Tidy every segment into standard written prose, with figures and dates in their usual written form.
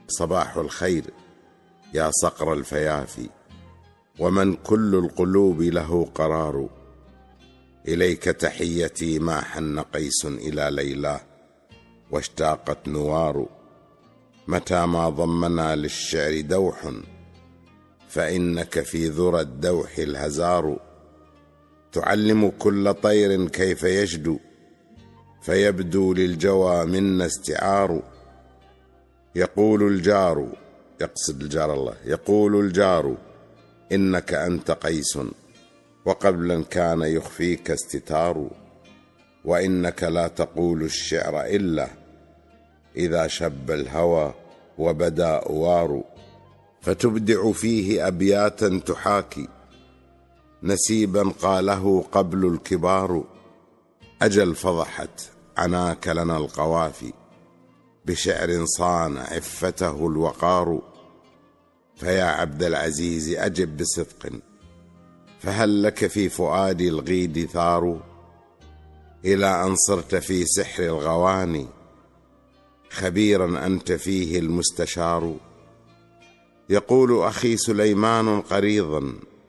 صباح الخير يا صقر الفيافي، ومن كل القلوب له قرار. إليك تحيتي ما حن قيس إلى ليلاه واشتاقت نوار. متى ما ضمنا للشعر دوح فإنك في ذرى الدوح الهزار. تعلم كل طير كيف يشدو فيبدو للجوى منا استعار. يقول الجار، يقصد الجار الله، يقول الجار إنك أنت قيس، وقبلا كان يخفيك استتار. وإنك لا تقول الشعر إلا إذا شب الهوى وبدا أوار. فتبدع فيه أبياتا تحاكي نسيبا قاله قبل الكبار. أجل فضحت عناك لنا القوافي بشعر صان عفته الوقار. فيا عبد العزيز أجب بصدق، فهل لك في فؤادي الغيد ثار؟ إلى أن صرت في سحر الغواني خبيرا أنت فيه المستشار. يقول أخي سليمان قريضا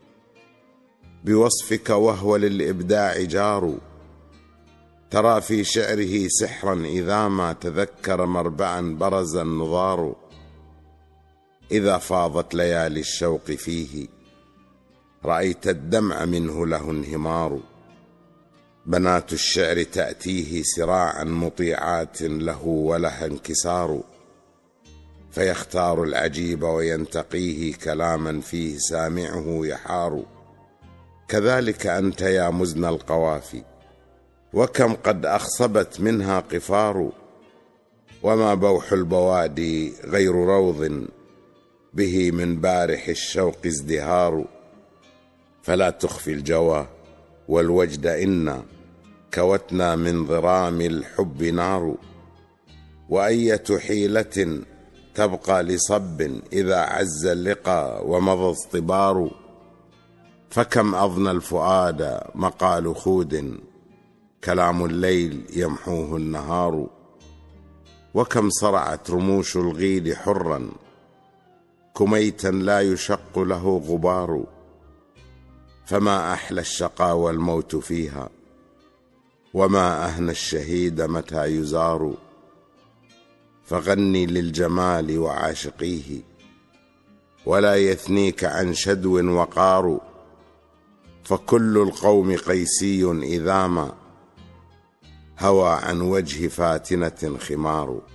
بوصفك وهو للإبداع جار. ترى في شعره سحرا إذا ما تذكر مربعا برز النظار. إذا فاضت ليالي الشوق فيه رأيت الدمع منه له انهمار. بنات الشعر تأتيه سراعا مطيعات له ولها انكسار. فيختار العجيب وينتقيه كلاما فيه سامعه يحار. كذلك أنت يا مزن القوافي، وكم قد أخصبت منها قفار. وما بوح البوادي غير روض به من بارح الشوق ازدهار. فلا تخفي الجوى والوجد إنا كوتنا من ضرام الحب نار. وأية حيلة تبقى لصب إذا عز اللقى ومضى اصطبار. فكم أضنى الفؤاد مقال خود كلام الليل يمحوه النهار. وكم صرعت رموش الغيد حرا كميتا لا يشق له غبار. فما أحلى الشقى والموت فيها، وما أهنى الشهيد متى يزار. فغني للجمال وعاشقيه ولا يثنيك عن شدو وقار. فكل القوم قيسي إذا ما هوى عن وجه فاتنة خمار.